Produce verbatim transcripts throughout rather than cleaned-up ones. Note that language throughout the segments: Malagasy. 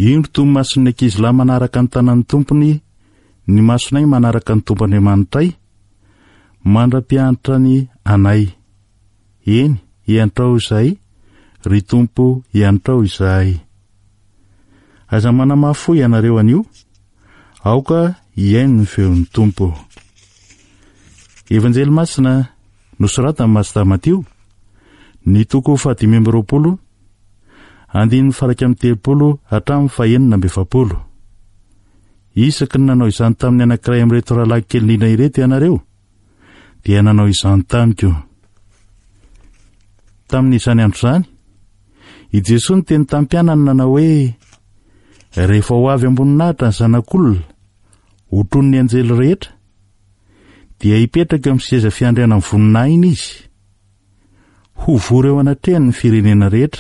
indro toy mason'ny ankizy lahy manaraka ny tanan'ny tompony, ny masonay manaraka ny tompo Andriamanitray, mandra-pianatra ny anay. Eny, iantrao izahay, ry tompo iantrao izahay. Aza manamafy ianareo anio, aoka iaino ny feon'ny tompo. Evanjely masina nosoratany Masita Matio, ny toko fahadimy amby roapolo, andiny faraka amin'ny telopolo hatramin'ny fahaenina amby efapolo. Isaky ny nanao izany tamin'ny anankiray amin'ireto rahalahy kely lina ireto ianareo, dia nanao izany tamiko. Tamin'izany andro izany, i Jesosy ny teny tamin'ny mpianany nanao hoe, rehefa ho avy amboninahitra ny zanak'olona, otrony ny anjely rehetra, dia hipetraka amin'ny seza fiandriana amin'ny voninahitra iny izy, ho vory eo anatrehany ny firenena rehetra,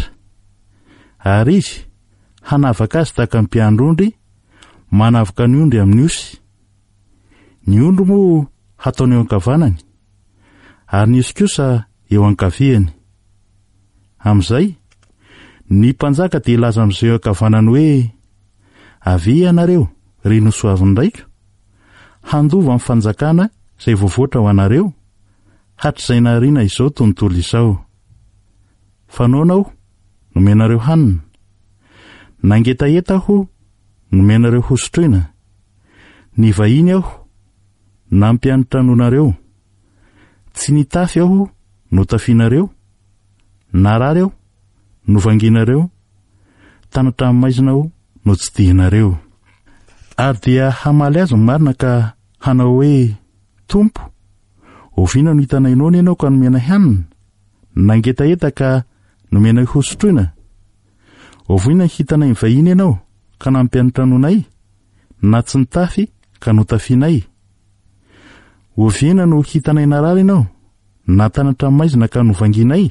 ary izy hanavaka azy tahaka ny mpiandrondry manavaka ny ondry amin'ny osy. Ny ondry moa hataony eo ankavanany, ary ny osy kosa eo ankaviany. Amin'izay, ny mpanjaka dia ilaza amin'izay eo ankavanany hoe, avy ianareo ry nosoavin'ndraiko, handova amin'ny fanjakana izay voavoatra ho anareo, hatr'izay nariana izao tontolo izao. Fanaona aho, nomenareo hanina. Nangetaeta aho, nomenareo hosotroina. Ny vahiny aho, nampianatra anonareo. Tsy nitafy aho, notafianareo. Narary aho, novanginareo. Tanatra maizina aho, notsidihinareo. Ary dia hamaly azy ny marina ka hanao hoe, Tompo, oviana no hitanay noana ianao ka nomena hanina. Nangetaeta ka nomena hosotroina. Oviana no hitanay ny vahiny ianao ka nampianatra anonay, na tsy nitafy ka notafianay. Oviana no hitanay narary ianao, na tanatra maizina ka novanginay.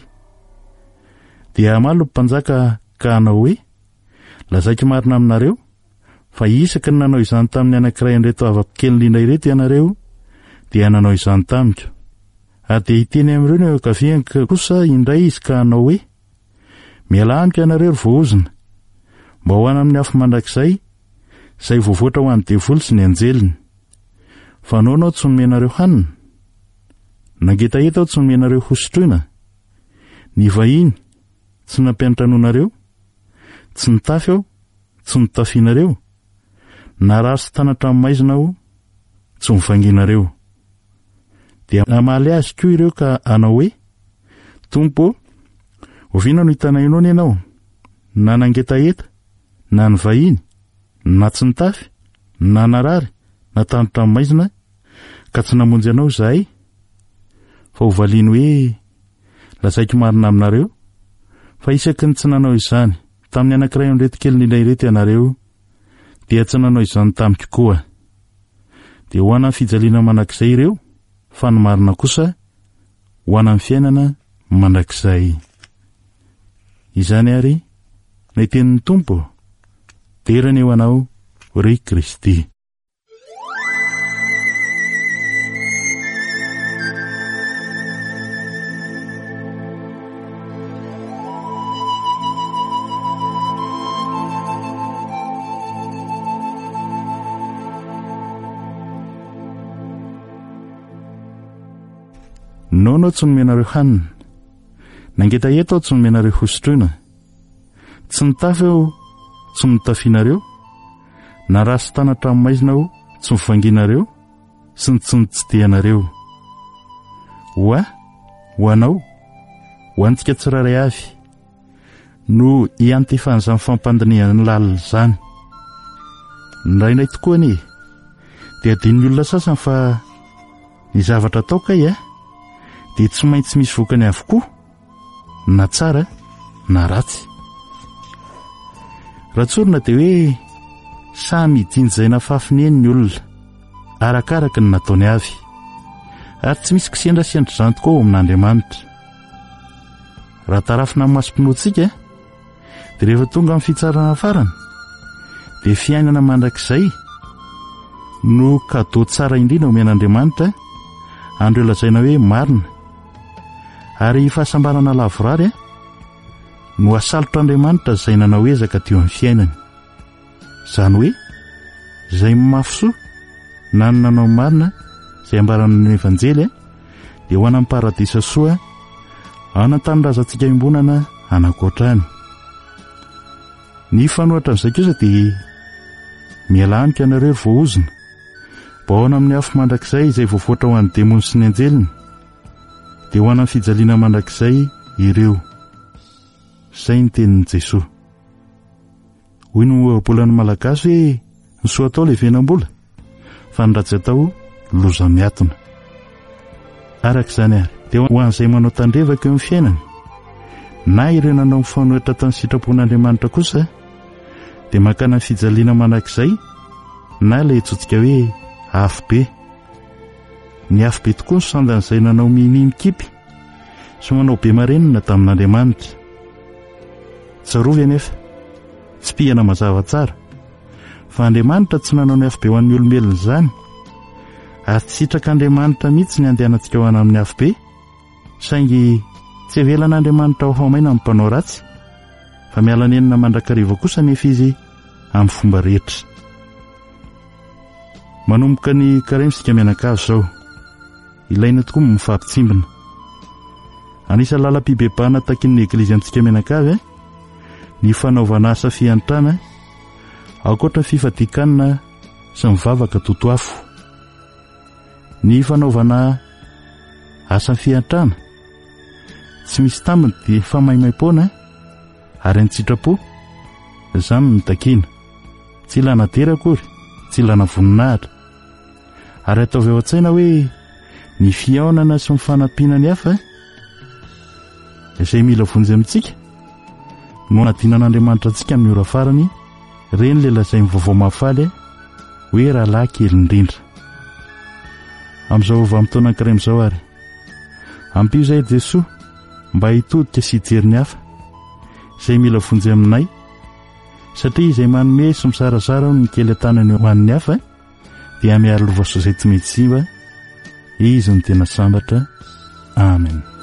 Dia hamaly ny mpanjaka ka hanao hoe, lazaiko marina aminareo, fa isaky ny nanao izany tamin'ny anankiray an'ireto havapikely lina ireto ianareo, dia nanao izany tamiko. Ary dia hiteny amin'ireo ny eo ankaviany kosa indray izy ka hanao hoe, miala amiko ianareo ry vohozina, mba ho any amin'ny afo mandrakizay, izay voavoatra ho an'ny devoly sy ny anjeliny. Fanaona aho tsy nomenareo hanina, nangetaeta aho tsy nomenareo hosotroina, ny vahiny tsy nampianatra anonareo, tsy nitafy aho, tsy notafianareo, narary sy tanatra maizina aho, tsy nivanginareo. Dia namaly azy koa ireo ka hanao hoe, Tompo, oviana no hitanay noana ianao, na nangetaeta, na ny vahiny, na tsy nitafy, na narary, na tanatra maizina, ka tsy namonjy anao izahay. Fa hovaliany hoe, lazaiko marina aminareo, fa isaky ny tsy nanao izany tamin'ny anankiray amin'ireto kely lina ireto ianareo, dia tsy nanao izany tamiko koa. Dia ho ana fijaliana mandrakizay ireo, fa ny marina kosa ho ana fiainana mandrakizay. Izany ary, ny tenin'ny Tompo, terana eo anao ry Kristy. Nono tsy nomenareo hanina, nangetaeta aho tsy nomenareo hosotroina, tsy nitafy aho tsy notafianareo, narary sy tanatra maizina aho tsy nivanginareo, sy ny tsy nitsidihanareo. Hoa, ho anao, ho antsika tsiraray avy, no hiantefana izany fampandiniana ny lalina izany. Nirainay tokoa anie, dia adin'ny olona sasany fa ny zavatra atao kay a, dia tsy maintsy misy vokany avokoa, na tsara na ratsy. Raha tsorina dia hoe samy dinjizay nafafiny eny ny olona, arakaraka ny nataony avy, ary tsy misy kisendrasendra izany tokoa ao amin'Andriamanitra. Raha tarafina amin'ny masom-pinoantsika, dia rehefa tonga amin'ny fitsarana farany, dia fiainana mandrakizay no kadô tsara indrindra omen'Andriamanitra, andreo lazaina hoe marina, ary fahasambarana lavorary no asalotra Andriamanitra izay nanao ezaka teo amin'ny fiainany. Izany hoe izay mafisoa na ny nanao marina izay ambaran'ny evanjely dia ho an'ny paradisa soa anatanindrazantsika imbonana anakoatrany. Ny fanohitra an'izay kosa dia miala amika anareo ry voaozina, baona amin'ny afo mandrakizay izay voavoatra ho an'ny demony sy ny anjeliny, dia ho an'ny fijaliana mandrakizay ireo. Izay ny tenin'i Jesosy. Hoy no ohabolany malagasy hoe ny soa atao ilay venam-bola, fa ny ratsy atao loza miatona. Araka izany ary dia ho an'izay manao tandrevaka eo amin'ny fiainany na ireo nanao fanohitra tany sitrapon'Andriamanitra kosa dia makana fijaliana manakizay na ilay etsotsika hoe afo be. Ny afo be tokoa ny sandan'izay nanao minimikipy sy manao be marenina tamin'Andriamanitra. Tsarovy anefa tsy pihana mazava tsara fa Andriamanitra tsy nanao ny afo be ho an'ny olombelona izany, ary tsy sitrak'Andriamanitra mihitsy ny andehanantsika ho any amin'ny afo be, saingy tsy avelan'Andriamanitra ho hamaina amin'ny mpanao ratsy, fa miala nenina mandrakariva kosa nefa izy amin'ny fomba rehetra. Manomboka ny karentsika mianakavy izao, ilaina tokoa ny mifampitsimbina. Anisan'ny lalam-pibebahana takin'ny eglizy antsika mianakavy eh? Ny fanaovana asa fiantrana ankoatra fifadikanana sy mivavaka totoafo. Ny fanaovana asa fiantrana tsy misy tambiny dia famaimaim-poana ary ny tsitrapo, izany ny takiana, tsy ilana dera akory, tsy ilana voninahitra. Ary ataovy ao an-tsaina hoe ny fihaonana sy ny fanampiana ny hafa izay mila vonjy amintsika no anadinan'Andriamanitra antsika amin'ny ora farany, reny le lazainy vaovao mahafaly hoe rahalahy kely indrindra. Amin'izao vanim-potoana ankiray amin'izao ary ampio izay Jesosy mba hitodika sy hijery ny hafa izay mila vonjy aminay, satria izay manome sy misarazara ny kely an-tanany ho an'ny hafa dia miaro lovaso izay tsy mety simba, izy ny tena sambatra. Amen.